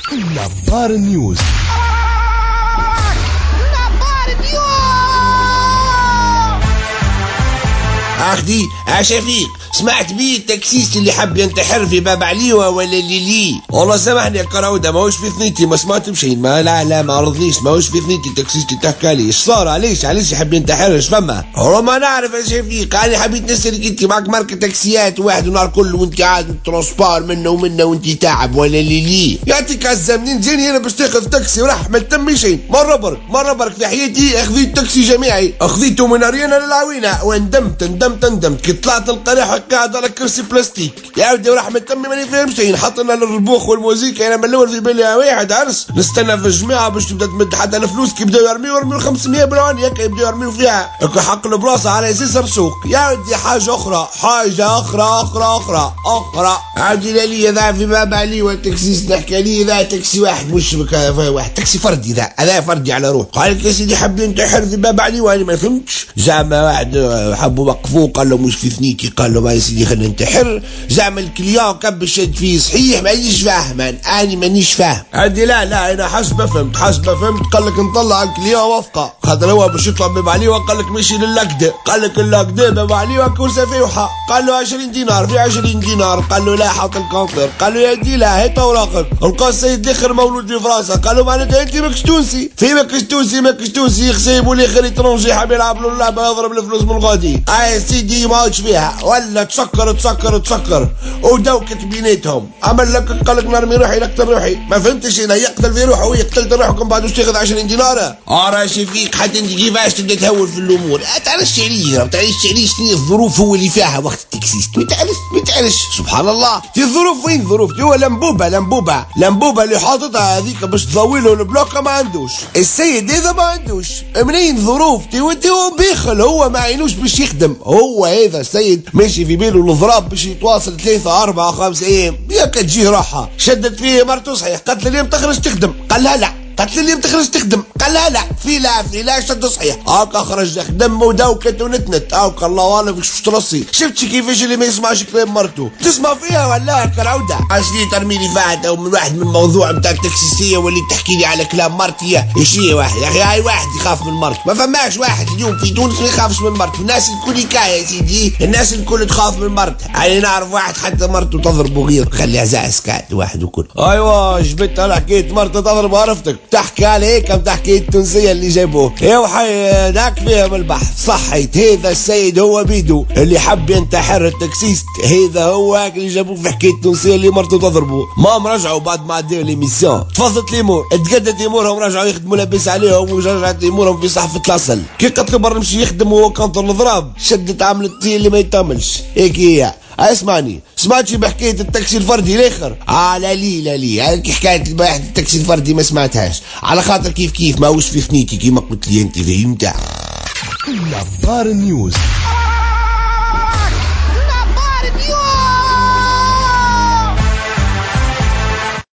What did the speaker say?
نظار نيوز. أخدي شفيق، سمعت بيه التاكسيست اللي حب ينتحر في باب عليوة ولا ليلي؟ والله سامحني يا كراودة، ماهوش في ثنيتي، ما سمعت بشيء، لا ما عرضنيش، ماهوش في ثنيتي التاكسيست اللي تحكى لي. ايش صار؟ علاش يحب ينتحر؟ ايش فما؟ والله ما نعرف يا شفيق، انا حبيت نسألك انت معك ماركة تاكسيات واحد النهار كله وانت عاد ترونسبار منه وانت تعب ولا ليلي؟ يعطيك عزة، منين جاني انا باش تاخذ تاكسي وراح ما تمي شيء؟ مرة برك في حياتي اخذت تاكسي جماعي، اخذيته من اريانا للعوينة وندمت كي طلعت القريح قاعد على كرسي بلاستيك يا ودي وراح من تمي ماني فاهم شيء. حطنا للربوخ والموزيكا، انا من الاول في بالي واحد عرس نستنى في الجماعه باش تبدا تمد حتى الفلوس كي بداو يرميو 500 بلون ياك يبداو يرميو فيها حق البلاصه على اساس رسوق. يا ودي حاجه اخرى عادي لي ذا في باب علي والتاكسيست نحكي لي ذا تاكسي واحد مش واحد تاكسي فردي، هذا فردي على روح. قال لك يا سيدي حب ينتحر في باب علي وانا ما فهمتش. زعما واحد حبوا وقفوه قال له مش في ثنيتي، قال له ما يا سيدي خلينا ننتحر. زعما الكليون كب الشد فيه صحيح مانيش فاهم، انا مانيش فاهم. عندي لا انا حسب فهمت قال لك نطلع الكليون وفقه، خاطر هو باش يطلع باب علي وقال لك مشي للقده، قال لك اللقده باب علي وكرسه فيوحه، قال له 20 دينار في 20 دينار، قال له لا حط الكونتر، قال له يا دي لا هات اوراقك. لقى السيد الاخر مولود في فرنسا، قال له معناتها انت ماكش تونسي؟ في ماكش تونسي يخسيبوا الاخر يترونجي حاب يلعب له اللعبه يضرب الفلوس من غادي. يا سيدي ما عادش فيها ولا تسكر ودوكت بيناتهم. عمل لك قال لك نرمي روحي نقتل روحي، ما فهمتش انا يقتل في روحه ويقتل روحكم بعد واش تاخذ 20 دينار؟ راشي فيك حتى انت كيفاش تبدا تهول في الامور. تعرفش عليه شنو الظروف هو اللي فيها وقت التكسيست، ما تعرفش سبحان الله. في ظروف وين ظروف؟ هو لمبوبه اللي حاططها هذيك باش تضويله البلوكه ما عندوش، السيد هذا ما عندوش منين ظروف؟ هو بيخل، هو ما عينوش باش يخدم. هو هذا السيد ماشي في باله الضراب باش يتواصل 3 4 5 ايام ياك تجيه راحه. شدت فيه مرته صحيح، قالت له اليوم تخرج تخدم، قال لها لا. قالت لي اليوم تخرج تخدم، قال لها لا. في لا شد صحيح هاكا خرج خدم ودوكت ونتنت هاكا الله اعلم باش ترصي. شفت كيفاش اللي ما يسمعش كلام مرته تسمع فيها ولا كالعوده؟ عشري ترمي لي فاتة ومن واحد من الموضوع نتاع التكسيسيه واللي تحكي لي على كلام مرتي. يشي واحد يا اخي، هاي واحد يخاف من مرته؟ ما فماش واحد اليوم في تونس ما يخافش من مرته. الناس الكل يا سيدي، الناس الكل تخاف من مرته. انا نعرف واحد حتى مرته تضربه غير خليها زعس كات واحد وكل. ايوا جبت انا حكيت مرته تضرب عرفتك تحكي عليك بتحكي التونسية اللي جابوه وحي ذاك فيهم البحث. صحيت هذا السيد هو بيدو اللي حب ينتحر التاكسيست، هذا هو اللي جابوه في حكاية التونسية اللي مرته تضربه. ما رجعوا بعد ما عدوا ليميسيون تفضلت ليمور تقدت امورهم، رجعوا يخدموا لاباس عليهم ورجعت امورهم في صحفة الاصل. كي قلت له برا مشي يخدم وهو كونتر الضراب شدت عملت اللي ما يتعملش هيك هي. اسمعني، سمعتش بحكاية التاكسي الفردي الاخر؟ لا لي حكاية التاكسي الفردي ما سمعتهاش، على خاطر كيف ما وش في ثنيتي كيما قلت لي انت فهمت. نظار نيوز.